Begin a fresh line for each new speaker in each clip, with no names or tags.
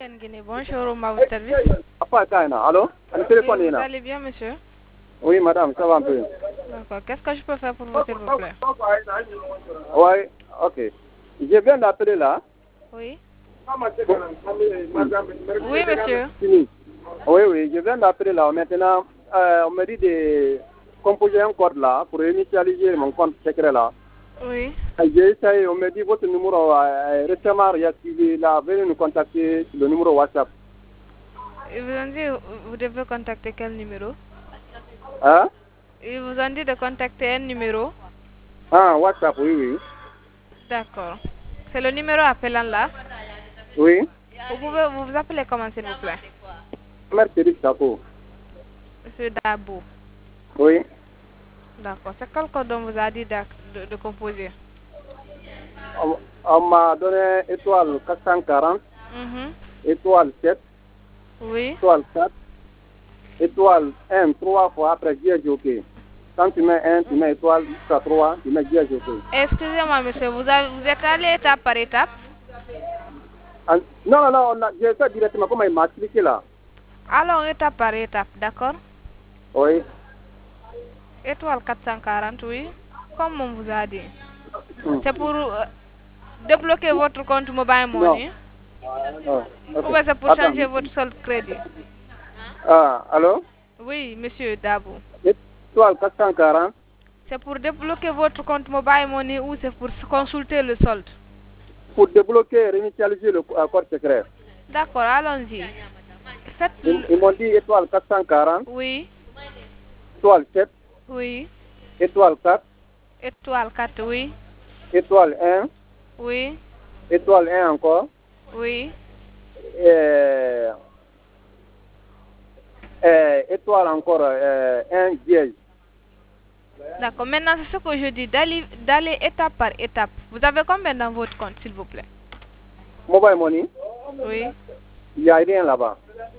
Bonjour, on m'a service.
Allô?
Vous allez bien, monsieur?
Oui, madame, ça va un peu.
D'accord. Qu'est-ce que je peux faire pour vous, s'il vous plaît?
Oui, ok. Je viens d'appeler là.
Oui. Oui, monsieur.
Oui, je viens d'appeler là. Maintenant, on me dit de composer un code là pour initialiser mon compte secret là.
Oui.
J'ai essayé, on me dit votre numéro récemment réactivé là. Veuillez nous contacter sur le numéro WhatsApp.
Ils vous ont dit vous devez contacter quel numéro?
Hein?
Ils vous ont dit de contacter un numéro?
Ah, WhatsApp, oui.
D'accord. C'est le numéro appelant là?
Oui.
Vous pouvez vous appeler comment, s'il vous plaît?
Merci, Chapeau.
Monsieur Dabo.
Oui.
D'accord. C'est quel code on vous a dit de composer?
On m'a donné étoile 440, étoile 7,
Oui.
étoile 4, étoile 1, 3 fois après OK. Quand tu mets 1, tu mets étoile jusqu'à 3, tu mets OK.
Excusez-moi, monsieur, vous êtes allé étape par étape?
Non, j'ai fait directement comme il m'a expliqué là.
Alors, étape par étape, d'accord?
Oui.
Étoile 440, oui. Comme on vous a dit. C'est pour débloquer votre compte mobile money?
Okay.
Ou bien c'est pour changer votre solde crédit?
Ah, allô?
Oui, monsieur Dabo.
Étoile 440.
C'est pour débloquer votre compte mobile money ou c'est pour consulter le solde?
Pour débloquer, réinitialiser le code secret.
D'accord, allons-y. Faites
Ils m'ont dit étoile 440.
Oui.
Étoile 7.
Oui.
Étoile 4.
Étoile 4, oui.
Étoile 1.
Oui.
Étoile 1 encore.
Oui.
Étoile encore 1 dièse.
D'accord. Maintenant, c'est ce que je dis, d'aller étape par étape. Vous avez combien dans votre compte, s'il vous plaît?
Mobile money.
Oui.
Il n'y a rien là-bas.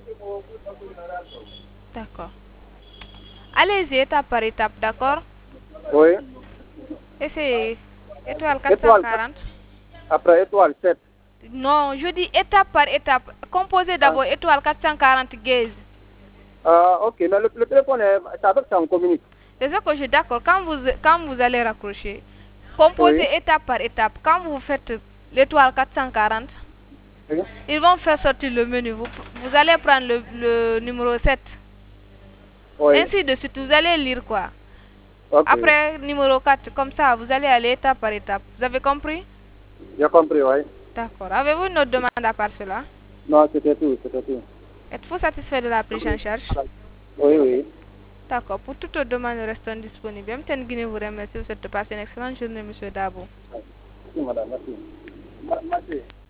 D'accord. Allez-y étape par étape, d'accord?
Oui.
Et c'est étoile 440.
Après étoile 7.
Non, je dis étape par étape. Composez d'abord étoile 440 gaze.
Ok, mais le téléphone, c'est avec ça on communique.
C'est ce que je dis, d'accord. Quand vous allez raccrocher, composez étape par étape. Quand vous faites l'étoile 440, ils vont faire sortir le menu. Vous allez prendre le numéro 7. Ainsi de suite, vous allez lire quoi? Après, numéro 4, comme ça, vous allez aller étape par étape. Vous avez compris?
J'ai compris, oui.
D'accord. Avez-vous une autre demande à part cela?
Non, c'était tout.
Êtes-vous satisfait de la prise en charge?
Oui.
D'accord. Pour toute autre demande, restons disponibles. M'ten Guinée vous remercie. Vous souhaite de passer une excellente journée, monsieur Dabo.
Merci, madame. Merci.